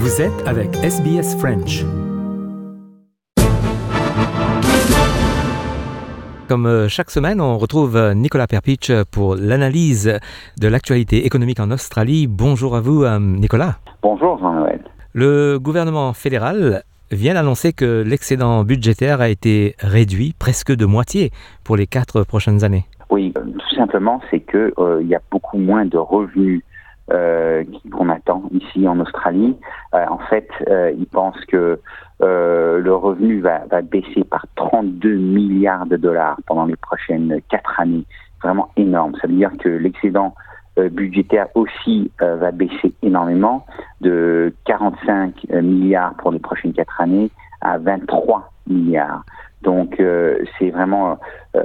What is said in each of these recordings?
Vous êtes avec SBS French. Comme chaque semaine, on retrouve Nicolas Perpich pour l'analyse de l'actualité économique en Australie. Bonjour à vous, Nicolas. Bonjour, Jean-Noël. Le gouvernement fédéral vient d'annoncer que l'excédent budgétaire a été réduit presque de moitié pour les 4 prochaines années. Oui, tout simplement, c'est que il y a beaucoup moins de revenus qu'on attend ici en Australie. En fait, ils pensent que le revenu va baisser par 32 milliards de dollars pendant les prochaines 4 années. Vraiment énorme. Ça veut dire que l'excédent budgétaire aussi va baisser énormément, de 45 milliards pour les prochaines 4 années à 23 milliards. Donc, c'est vraiment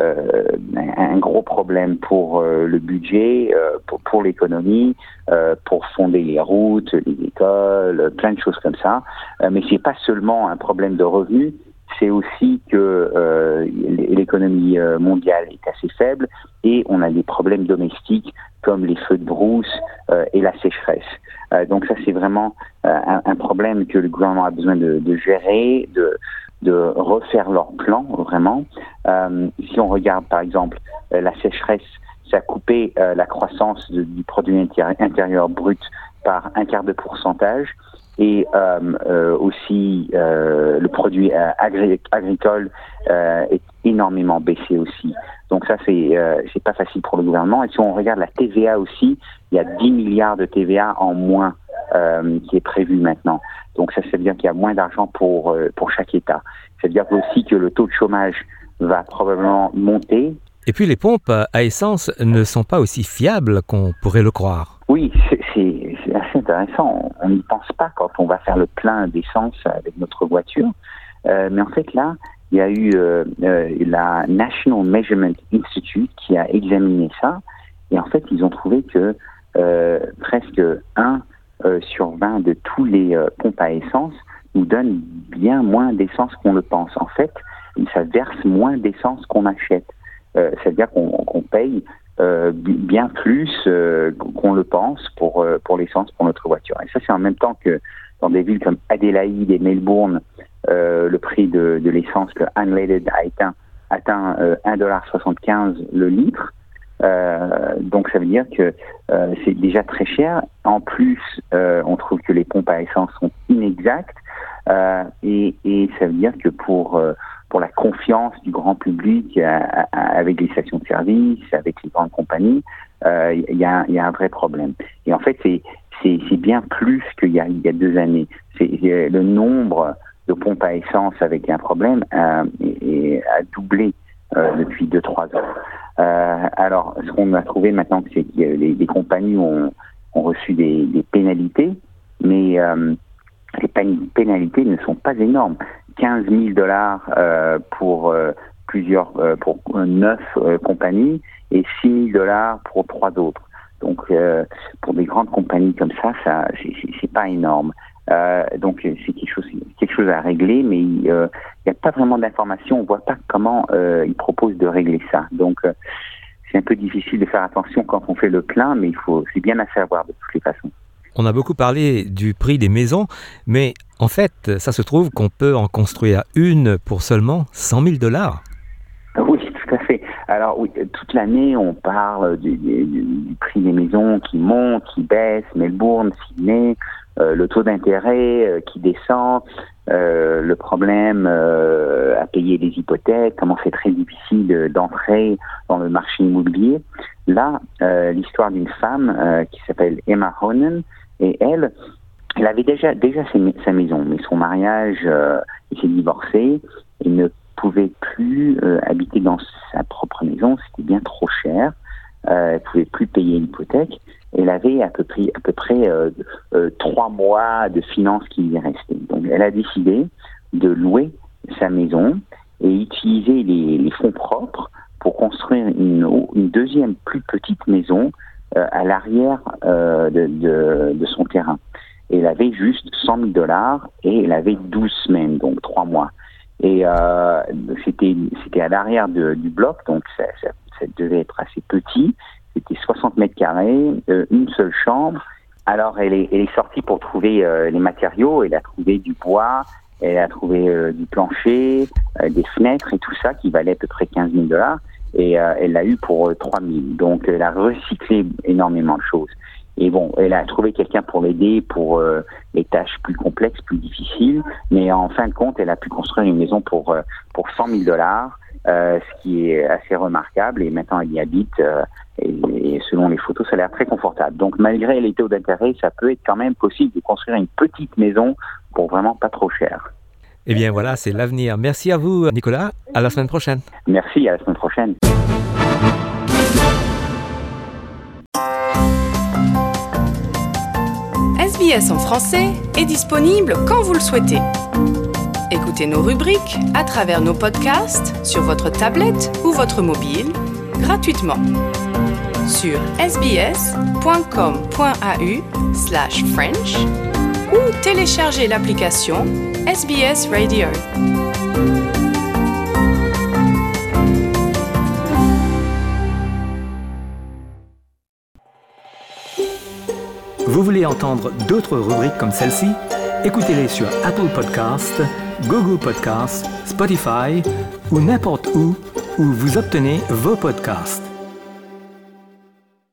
un gros problème pour le budget, pour l'économie, pour fonder les routes, les écoles, plein de choses comme ça. Mais c'est pas seulement un problème de revenus, c'est aussi que l'économie mondiale est assez faible et on a des problèmes domestiques comme les feux de brousse et la sécheresse. Donc ça, c'est vraiment un problème que le gouvernement a besoin de gérer, de refaire leur plan, vraiment. Si on regarde, par exemple, la sécheresse, ça a coupé la croissance du produit intérieur brut par 0,25%. Et aussi, le produit agricole est énormément baissé aussi. Donc ça, c'est pas facile pour le gouvernement. Et si on regarde la TVA aussi, il y a 10 milliards de TVA en moins qui est prévu maintenant. Donc ça veut dire qu'il y a moins d'argent pour chaque État. Ça veut dire aussi que le taux de chômage va probablement monter. Et puis les pompes à essence ne sont pas aussi fiables qu'on pourrait le croire. Oui, c'est assez intéressant. On n'y pense pas quand on va faire le plein d'essence avec notre voiture. Mais en fait là, il y a eu la National Measurement Institute qui a examiné ça. Et en fait, ils ont trouvé que presque 1 sur 20 de tous les pompes à essence nous donnent bien moins d'essence qu'on le pense. En fait, ça verse moins d'essence qu'on achète. C'est-à-dire qu'on paye bien plus qu'on le pense pour l'essence pour notre voiture. Et ça, c'est en même temps que dans des villes comme Adélaïde et Melbourne, le prix de l'essence, le unleaded, a atteint 1,75$ le litre. Donc ça veut dire que c'est déjà très cher. En plus, on trouve que les pompes à essence sont inexactes et ça veut dire que pour la confiance du grand public avec les stations de service, avec les grandes compagnies, il y a un vrai problème. Et en fait, c'est bien plus qu'il y a 2 années. Le nombre de pompes à essence avec un problème a doublé depuis 2-3 ans. Alors, ce qu'on a trouvé maintenant, c'est que les compagnies ont reçu des pénalités, mais les pénalités ne sont pas énormes. 15 000 $ pour pour 9 compagnies et 6 000 $ pour 3 autres. Donc, pour des grandes compagnies comme ça c'est pas énorme. Donc, c'est quelque chose à régler, mais il n'y a pas vraiment d'informations. On voit pas comment ils proposent de régler ça. Donc, c'est un peu difficile de faire attention quand on fait le plein, mais c'est bien à savoir de toutes les façons. On a beaucoup parlé du prix des maisons, mais en fait, ça se trouve qu'on peut en construire une pour seulement 100 000 $. Oui, tout à fait. Alors oui, toute l'année, on parle du prix des maisons qui monte, qui baisse, Melbourne, Sydney, le taux d'intérêt qui descend, le problème à payer les hypothèques, comment c'est très difficile d'entrer dans le marché immobilier. Là, l'histoire d'une femme qui s'appelle Emma Honan, et elle avait déjà sa maison, mais son mariage, il s'est divorcé, il ne pouvait plus habiter dans sa propre maison, c'était bien trop cher, elle pouvait plus payer l'hypothèque, et elle avait à peu près 3 mois de finances qui lui restaient. Donc elle a décidé de louer sa maison et utiliser les fonds propres pour construire une deuxième plus petite maison à l'arrière de son terrain. Et elle avait juste 100 000 $ et elle avait 12 semaines, donc 3 mois. Et c'était à l'arrière du bloc, donc ça devait être assez petit. C'était 60 mètres carrés, une seule chambre Alors, elle est sortie pour trouver les matériaux. Elle a trouvé du bois, elle a trouvé du plancher, des fenêtres et tout ça qui valait à peu près $15,000. Et elle l'a eu pour 3,000. Donc, elle a recyclé énormément de choses. Et bon, elle a trouvé quelqu'un pour l'aider pour les tâches plus complexes, plus difficiles. Mais en fin de compte, elle a pu construire une maison pour $100,000, ce qui est assez remarquable. Et maintenant, elle y habite. Et selon les photos, ça a l'air très confortable. Donc, malgré les taux d'intérêt, ça peut être quand même possible de construire une petite maison pour vraiment pas trop cher. Eh bien voilà, c'est l'avenir. Merci à vous, Nicolas. À la semaine prochaine. Merci, à la semaine prochaine. SBS en français est disponible quand vous le souhaitez. Écoutez nos rubriques à travers nos podcasts sur votre tablette ou votre mobile, gratuitement. Sur sbs.com.au/French ou téléchargez l'application SBS Radio. Vous voulez entendre d'autres rubriques comme celle-ci? Écoutez-les sur Apple Podcasts, Google Podcasts, Spotify ou n'importe où vous obtenez vos podcasts.